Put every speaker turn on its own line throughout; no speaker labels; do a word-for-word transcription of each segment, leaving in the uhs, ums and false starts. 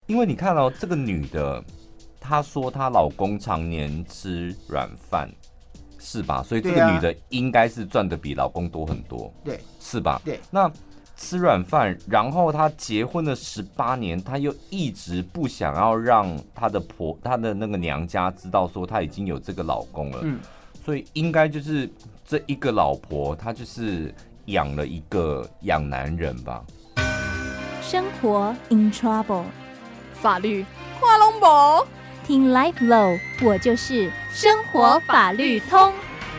因为你看哦，这个女的，她说她老公常年吃软饭，是吧？所以这个女的应该是赚的比老公多很多，
对，
是吧？
对。
那吃软饭，然后她结婚了十八年，她又一直不想要让她的婆、她的那个娘家知道说她已经有这个老公了，嗯，所以应该就是这一个老婆，她就是养了一个养男人吧。
生活 in trouble，
法律跨龙博，
听 Life Law， 我就是生活法律通。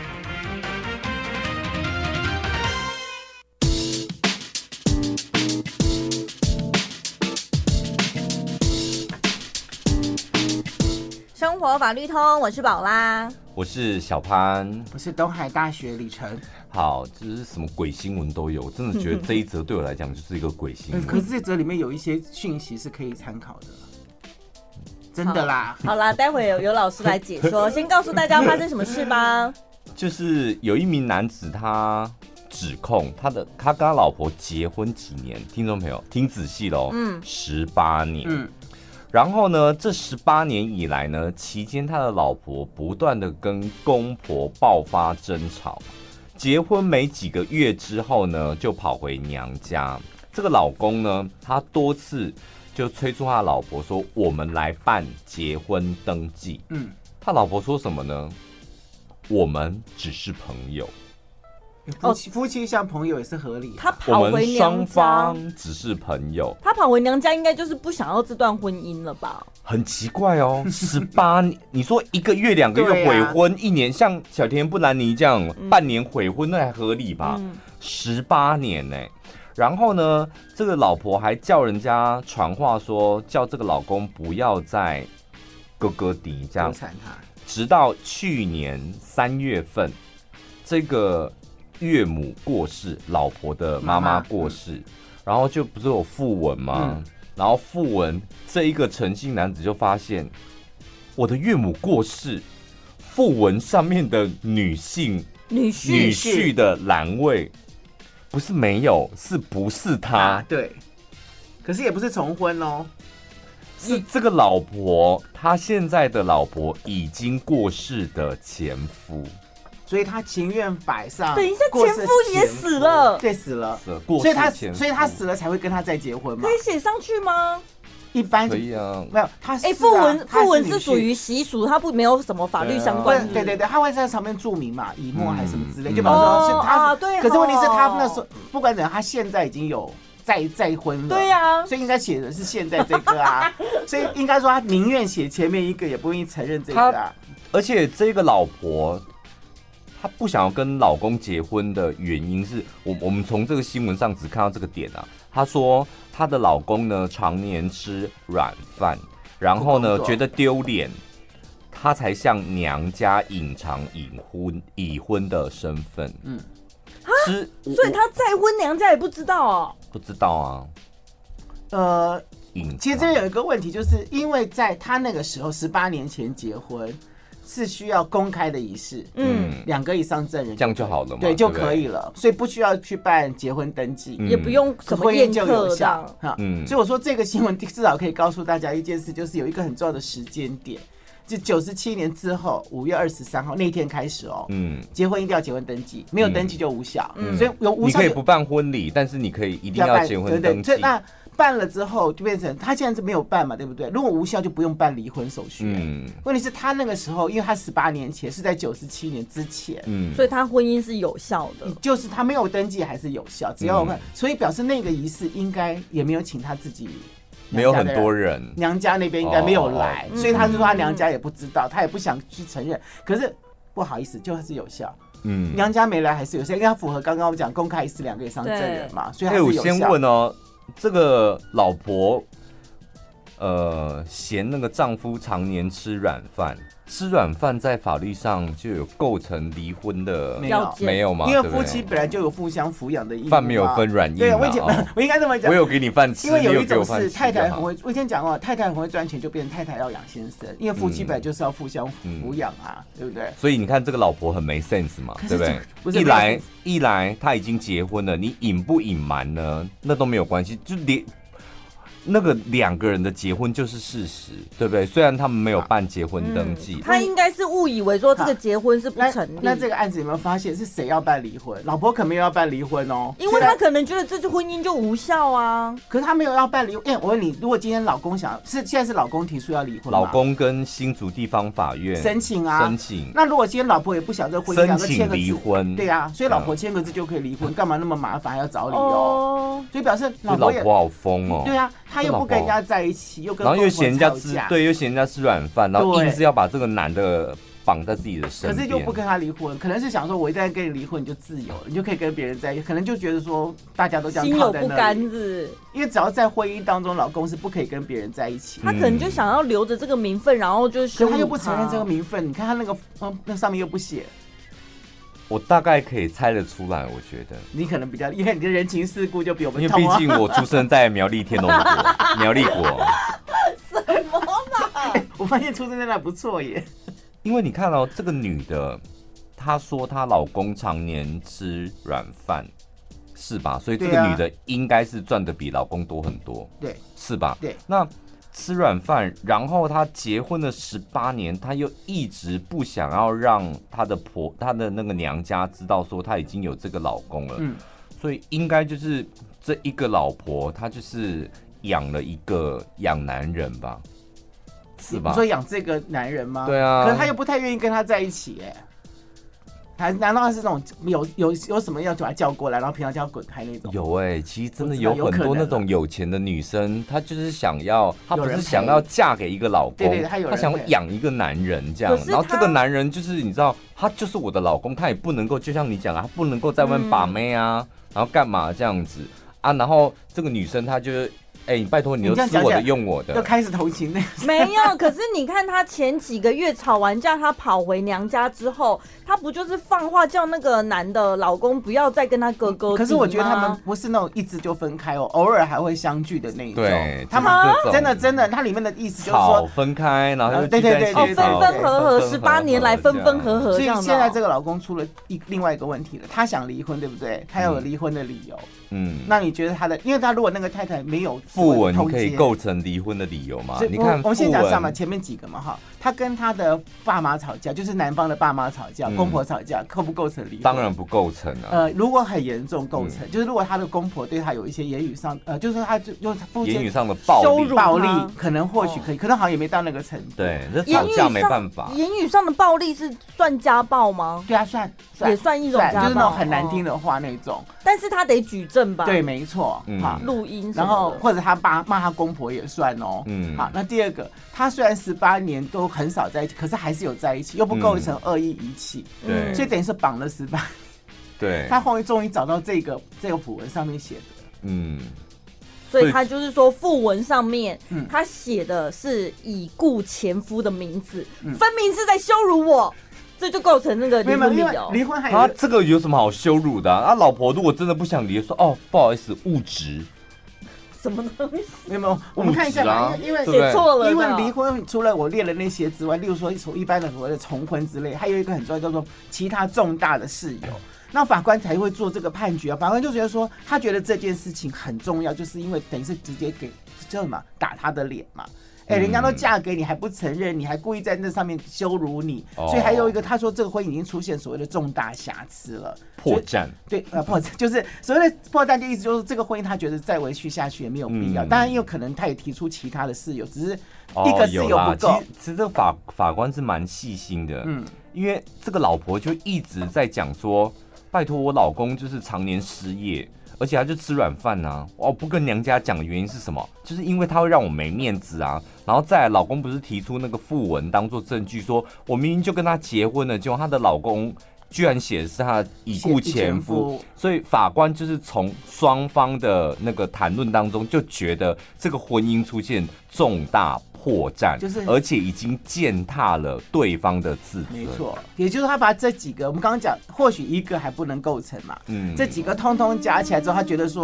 生活法律通，我是宝拉，
我是小潘，
我是东海大学李晨。
好，就是什么鬼新闻都有，我真的觉得这一则对我来讲就是一个鬼新闻。
可是这则里面有一些讯息是可以参考的，真的啦。
好, 好啦，待会有有老师来解说，先告诉大家发生什么事吧。
就是有一名男子，他指控他的他跟他老婆结婚几年，听众朋友听仔细喽，嗯，十八年，嗯。然后呢，这十八年以来呢，期间他的老婆不断的跟公婆爆发争吵，结婚没几个月之后呢，就跑回娘家。这个老公呢，他多次就催促他老婆说：“我们来办结婚登记。”嗯，他老婆说什么呢？我们只是朋友。
夫妻、哦、夫妻像朋友也是合理、啊。
他跑回娘家，我们
双方只是朋友。
他跑回娘家，应该就是不想要这段婚姻了吧？
很奇怪哦，十八年，你说一个月、两个月悔婚，啊、一年像小田布兰妮这样、嗯、半年悔婚，那还合理吧？十八、嗯、年呢、欸，然后呢，这个老婆还叫人家传话说，叫这个老公不要再哥哥迪这样，直到去年三月份，这个。岳母过世，老婆的妈妈过世，嗯、然后就不是有讣文吗？嗯、然后讣文这一个陈姓男子就发现，我的岳母过世，讣文上面的女性
女婿
女婿的栏位不是没有，是不是他？
啊、对，可是也不是重婚哦，
是这个老婆，他现在的老婆已经过世的前夫。
所以他情愿摆上，
等一下，前夫也死了，
对，死了，
死了过
所以他，所以他死了才会跟他再结婚嘛？
可以写上去吗？
一般
可以啊，
没有他，哎，
讣文，讣文是属于习俗，他不没有什么法律相关的，
对对对，他会在上面注明嘛，以末还是什么之类，就比方说是他，
对。
可是问题是他那时候不管怎样，他现在已经有再再婚了，
对呀，
所以应该写的是现在这个啊，所以应该说他宁愿写前面一个，也不愿意承认这个啊。
而且这个老婆。她不想要跟老公结婚的原因是我我们从这个新闻上只看到这个点啊。她说她的老公呢常年吃软饭，然后呢觉得丢脸，她才向娘家隐藏已婚已婚的身份。嗯，
是，所以她再婚娘家也不知道哦。
不知道啊。
呃，其实这有一个问题，就是因为在她那个时候十八年前结婚。是需要公开的仪式，嗯，两个以上证人
这样就好了嘛，
对，就可以了，所以不需要去办结婚登记，
也不用什么宴客有效
哈，嗯，所以我说这个新闻至少可以告诉大家一件事，就是有一个很重要的时间点，就九十七年之后五月二十三号那天开始哦，嗯，结婚一定要结婚登记，没有登记就无效，嗯，所以有无效
你可以不办婚礼，但是你可以一定要结婚登记，
对对，那。办了之后就变成他现在是没有办嘛，对不对？如果无效就不用办离婚手续。嗯，问题是他那个时候，因为他十八年前是在九十七年之前，
嗯，所以他婚姻是有效的，
就是他没有登记还是有效，只要我看，嗯、所以表示那个仪式应该也没有请他自己，
没有很多人，
娘家那边应该没有来，哦、所以他就说他娘家也不知道，他也不想去承认。可是不好意思，就是有效。嗯，娘家没来还是有效，因为他符合刚刚我们讲公开仪式两个以上证人嘛，所以还是有效。
我先问哦。这个老婆，呃，嫌那个丈夫常年吃软饭，吃软饭在法律上就有构成离婚的
没有
没有吗？
因为夫妻本来就有互相抚养的义务，
饭没有分软硬。
对，我以前、哦、我应该这么讲，
我有给你饭吃，
因为有一种是太太很会，我以前讲过，太太很会赚钱，就变成太太要养先生，因为夫妻本来就是要互相抚养啊，嗯、对不对？
所以你看这个老婆很没 sense 嘛，对不对？不一来一来，他已经结婚了，你隐不隐瞒呢？那都没有关系，就连。 那个两个人的结婚就是事实，对不对？虽然他们没有办结婚登记，
嗯、他应该是误以为说这个结婚是不成立。
那, 那这个案子有没有发现是谁要办离婚？老婆可没有要办离婚哦，
因为他可能觉得这婚姻就无效啊。
可是他没有要办离婚。因为我问你，如果今天老公想是现在是老公提出要离婚，
老公跟新竹地方法院
申请啊，
申请。
那如果今天老婆也不想这婚姻，
申请离婚，
对啊，所以老婆签个字就可以离婚，干嘛那么麻烦还要找理由？
哦，
所以表示
老婆也老婆好疯哦。
对啊，他又不跟人家在一起，又跟
然后又嫌人家吃，对，又嫌人家吃软饭，然后硬是要把这个男的绑在自己的身边。
可是又不跟他离婚，可能是想说，我一旦跟你离婚，你就自由了，你就可以跟别人在一起。可能就觉得说，大家都这样靠在那里，心有不甘
子。
因为只要在婚姻当中，老公是不可以跟别人在一起。
他可能就想要留着这个名分，然后就羞辱他。
他又不承认这个名分，你看他那个，嗯，那上面又不写。
我大概可以猜得出来，我觉得
你可能比较，因为你的人情世故就比我们
通、啊，因为毕竟我出生在苗栗天龙国，苗栗国。
什么嘛、
欸？我发现出生在那不错耶。
因为你看哦，这个女的，她说她老公常年吃软饭，是吧？所以这个女的应该是赚的比老公多很多，
对，
是吧？
对，
那。吃软饭，然后她结婚了十八年，她又一直不想要让她的婆、她的那个娘家知道说她已经有这个老公了，嗯，所以应该就是这一个老婆，她就是养了一个养男人吧，是吧？
你说养这个男人吗？
对啊，
可是她又不太愿意跟他在一起，哎。还难道他是那种有有有什么要把他叫过来，然后平常叫他滚开那种？
有哎、欸，其实真的有很多那种有钱的女生，她就是想要，她不是想要嫁给一个老公，
对对，她有，
她想要养一个男人这样，然后这个男人就是你知道，他就是我的老公，他也不能够就像你讲啊，他不能够在外面把妹啊，嗯、然后干嘛这样子啊？然后这个女生她就是。哎、欸，你拜托，你都吃我的用我的，
又开始同情那
没有。可是你看，他前几个月吵完架，他跑回娘家之后，他不就是放话叫那个男的老公不要再跟他哥哥？
可是我觉得他们不是那种一直就分开哦，偶尔还会相聚的那一种。
对，
他们真的真的，它里面的意思就是说
分开，然后又
对对对
哦，分分合合，十八年来分分合合。
所以现在这个老公出了一另外一个问题了，他想离婚，对不对？他要有离婚的理由。嗯，那你觉得他的，因为他如果那个太太没有
附文可以构成离婚的理由吗？你看，
我们先讲上嘛，前面几个嘛哈，他跟他的爸妈吵架，就是男方的爸妈吵架，嗯、公婆吵架，构不构成离婚？
当然不构成啊。
呃，如果很严重构成，嗯、就是如果他的公婆对他有一些言语上，呃，就是他就就是
言语上的暴力，
暴力可能或许可以，哦、可能好像也没到那个程度。
对，这吵架没办法。
言语上的暴力是算家暴吗？
对啊，算，
也算一种家暴，
就是那种很难听的话那种。
但是他得举证吧？
对，没错，
嗯、
好，
录音，
然后或者他爸骂他公婆也算哦。嗯，好，那第二个，他虽然十八年都很少在一起，可是还是有在一起，又不构成恶意遗弃，
对，
所以等于是绑了十八年。
对，
他后面终于找到这个这个谱文上面写的，
嗯，
所以他就是说讣文上面，嗯、他写的是已故前夫的名字，嗯、分明是在羞辱我。这就构成那个离婚理由。
离婚还有
他这个有什么好羞辱的啊？啊，老婆如果真的不想离，说哦，不好意思，误植。
什么东西？
没有没有，我们看一下嘛，因为
写错了。
因为离婚除了我列了那些之外，例如说从一般的所谓的重婚之类，还有一个很重要叫做其他重大的事由。那法官才会做这个判决啊。法官就觉得说，他觉得这件事情很重要，就是因为等于是直接给叫什么打他的脸嘛。哎、欸，人家都嫁给你还不承认，你还故意在那上面羞辱你，哦、所以还有一个他说这个婚姻已经出现所谓的重大瑕疵了，
破绽。
对，呃，破绽就是所谓的破绽，的意思就是这个婚姻他觉得再维续下去也没有必要。嗯、当然，也有可能他也提出其他的事由，只是一个事由不够。
哦、其实这个法法官是蛮细心的，嗯，因为这个老婆就一直在讲说，拜托我老公就是常年失业。而且他就吃软饭呐、啊，我不跟娘家讲的原因是什么？就是因为他会让我没面子啊。然后再来，老公不是提出那个讣文当做证据，说我明明就跟他结婚了，结果她的老公居然写的是他的已故前夫，所以法官就是从双方的那个谈论当中就觉得这个婚姻出现重大破绽，就是而且已经践踏了对方的自尊。
没错，也就是他把这几个，我们刚刚讲，或许一个还不能构成嘛，嗯，这几个通通加起来之后，他觉得说，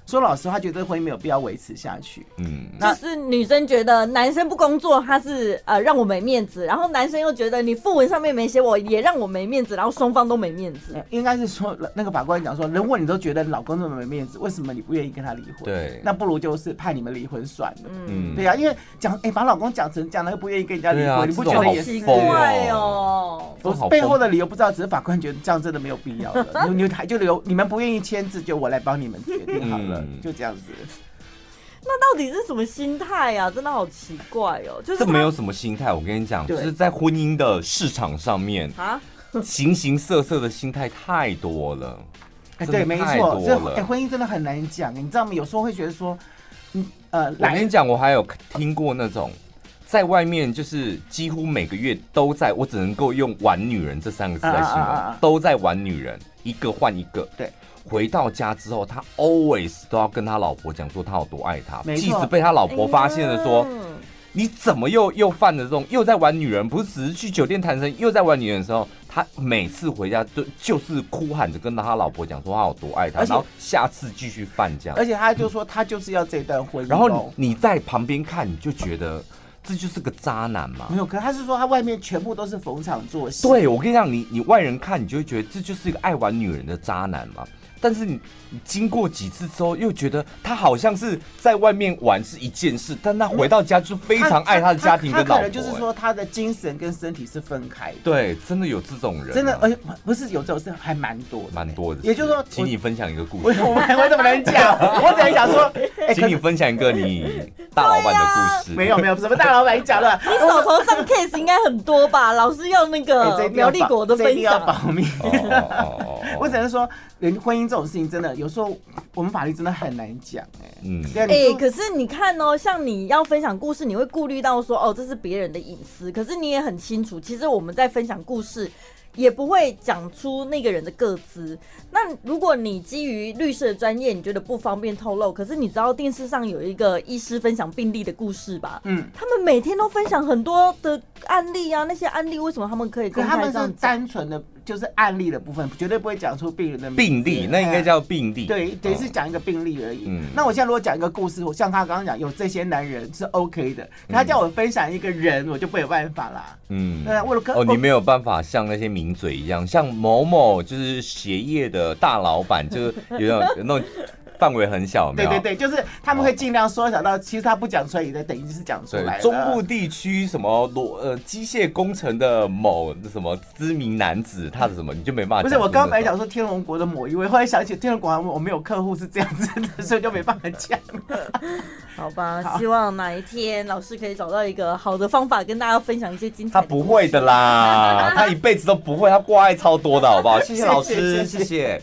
说老实话，觉得婚姻没有必要维持下去。
嗯，就是女生觉得男生不工作，他是呃让我没面子，然后男生又觉得你讣文上面没写我，也让我没面子，然后双方都没面子。
应该是说那个法官讲说，如果你都觉得老公这么没面子，为什么你不愿意跟他离婚？
对，
那不如就是判你们离婚算了。嗯，对啊，因为讲哎、欸，把老公讲成这样，又不愿意跟人家离婚、啊，你不觉得也是？
奇怪哦，
我背后的理由不知道，只是法官觉得这样真的没有必要了。你还就留你们不愿意签字，就我来帮你们决定好了，嗯、就这样子。
那到底是什么心态啊？真的好奇怪哦！就是
这没有什么心态，我跟你讲，就是在婚姻的市场上面啊，形形色色的心态太多了。
哎、欸，对，没错，这哎、欸、婚姻真的很难讲。你知道吗？有时候会觉得说，嗯呃，
我跟你讲，我还有听过那种在外面就是几乎每个月都在，我只能够用玩女人这三个字来形容，啊啊啊啊都在玩女人，一个换一个。
对。
回到家之后，他 always 都要跟他老婆讲说他有多爱他，即使被他老婆发现了说，哎、你怎么又又犯了这种又在玩女人，不是只是去酒店谈生意，又在玩女人的时候，他每次回家就就是哭喊着跟他老婆讲说他有多爱他，然后下次继续犯这样，
而且他就说他就是要这段婚姻，
然后 你, 你在旁边看，你就觉得。这就是个渣男嘛？
没有，可是他是说他外面全部都是逢场作戏。
对，我跟你讲，你你外人看，你就会觉得这就是一个爱玩女人的渣男嘛。但是你你经过几次之后，又觉得他好像是在外面玩是一件事，但他回到家就非常爱他的家庭跟老婆、欸。
他可能就是说他的精神跟身体是分开的。
对，真的有这种人、啊，
真的，而且不是有这种事，还蛮多的，
蛮多的。
也就是说，
请你分享一个故
事。我我我怎么能讲？我只能讲说，
欸、请你分享一个你大老板的故事。
没有没有，什么大老板你讲了，
你手头上 case 应该很多吧？老师要那个苗栗国的分享，
这一定要保密。我只能说，人婚姻这种事情真的有时候我们法律真的很难讲哎、欸。嗯，
哎、欸，可是你看哦，像你要分享故事，你会顾虑到说哦，这是别人的隐私，可是你也很清楚，其实我们在分享故事。也不会讲出那个人的个资。那如果你基于律师的专业，你觉得不方便透露，可是你知道电视上有一个医师分享病例的故事吧？嗯，他们每天都分享很多的案例啊，那些案例为什么他们可以公开这样讲？
他们是单纯的就是案例的部分，绝对不会讲出病人的名字
病例，那应该叫病例。
对，等于是讲一个病例而已。嗯，那我现在如果讲一个故事，像他刚刚讲有这些男人是 OK 的，他叫我分享一个人，我就没有办法啦。嗯，对，我
哦，你没有办法像那些名嘴一样，像某某就是鞋业的大老板，就是有那种有那种。范围很小，
对对对，就是他们会尽量缩小到，其实他不讲出来，也在等于是讲出来了。
中部地区什么罗呃机械工程的某什么知名男子，他的什么你就没办法。
不是，我刚刚本来讲说天龙国的某一位，后来想起天龙国我没有客户是这样子的，所以就没办法讲。
好吧，希望哪一天老师可以找到一个好的方法跟大家分享一些精彩的。
他不会的啦，他一辈子都不会，他挂碍超多的，好不好？谢谢老师，谢谢。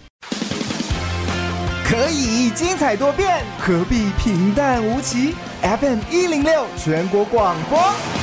可以精彩多变，何必平淡无奇 ？F M 一零六全国广播。